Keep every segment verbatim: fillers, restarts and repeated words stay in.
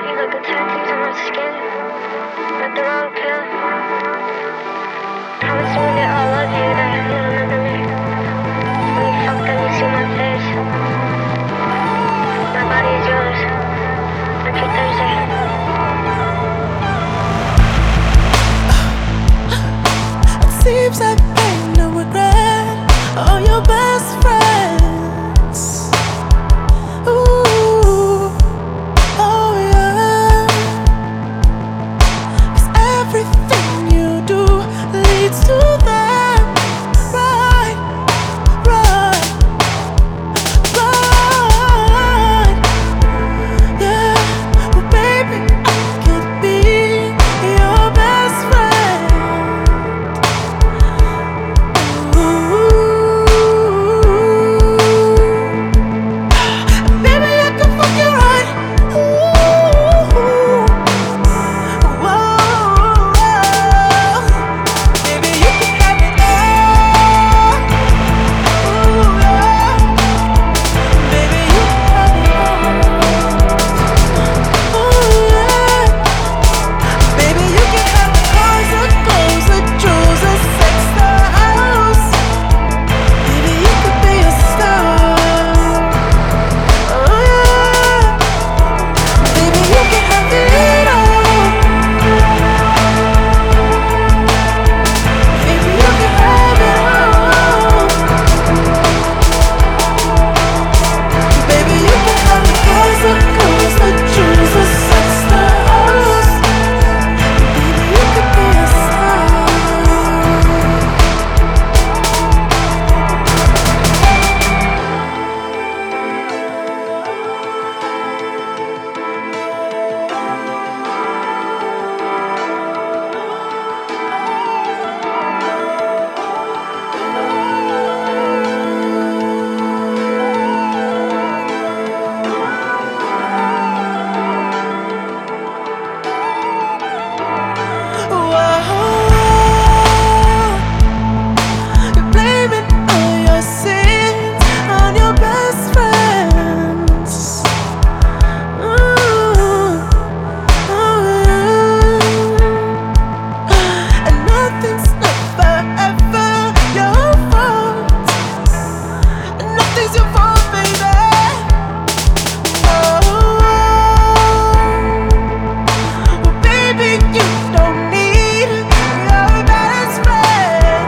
you like the tattoos on my skin. Like the wrong pill. Promise me that I'll love you, that you'll remember me. When you fuck them, you see my face. My body is yours. Every Thursday. It seems like ain't no regret. All your best friends. Ooh, oh yeah. 'Cause everything you do leads to that. Right, right, right. Yeah, well baby, I could be your best friend. Baby, I can fuck you right. Ooh, whoa, baby, you can have it all. Ooh, yeah. Baby, you can have it all. Ooh, yeah. Baby, you can have the cars, the clothes, the jewels, the sex, the house. Baby, you could be a star. Oh yeah. Baby, you can have it all. Baby, you can have it all. Baby, you can have the cars, the clothes, the jewels, the sex, the house. Baby, you could be a star. Whoa. You're blaming all your sins on your best friends. Ooh, oh yeah. And nothing's never ever your fault. And nothing's your fault, baby. Oh, well, baby, you don't need your best friend.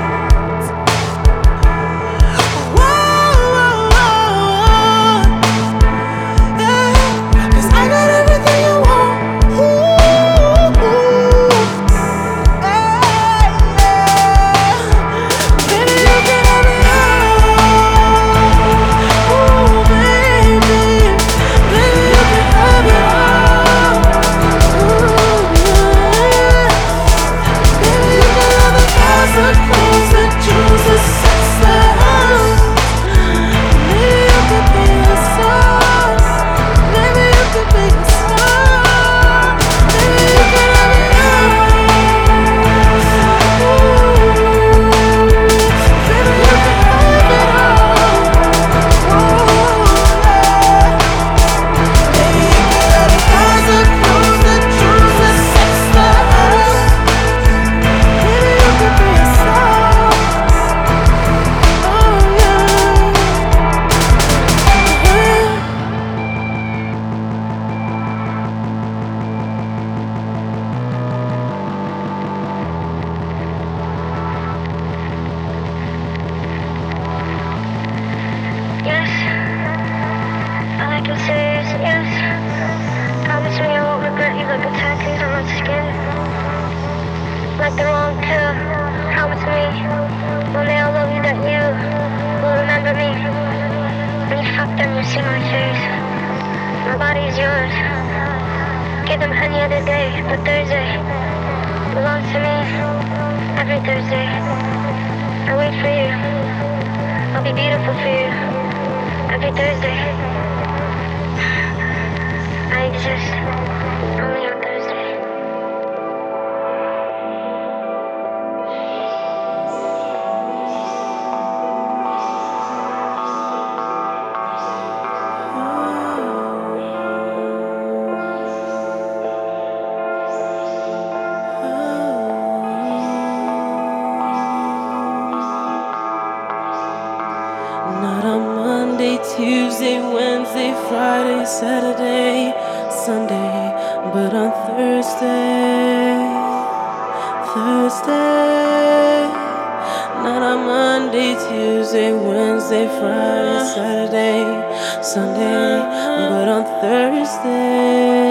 Whoa, whoa, whoa, yeah. 'Cause I got everything you want. Ooh, yeah, yeah. Baby, you can have it all. Ooh, baby, baby, you can have it all. Ooh, yeah. Baby, you can have the cars, the clothes, the jewels, the sex, the house. Maybe you could be a star. Maybe you could be a star. Maybe you can have it all. Ooh, baby, you can have it all. Ooh, yeah. Maybe you can have the cars, the clothes, the jewels, the sex, the house. Maybe you could be a star. Oh yeah. Yes. All I can say is yes. Promise me I won't regret you like the tattoos on my skin. Like the wrong pill. Promise me one day I'll love you, that you will remember me. When you fuck them, you see my face. My body is yours. Give them any other day, but Thursday belongs to me. Every Thursday, I wait for you. I'll be beautiful for you. Every Thursday, I exist only on Thursday. Tuesday, Wednesday, Friday, Saturday, Sunday. But on Thursday, Thursday, not on Monday, Tuesday, Wednesday, Friday, Saturday, Sunday. But on Thursday.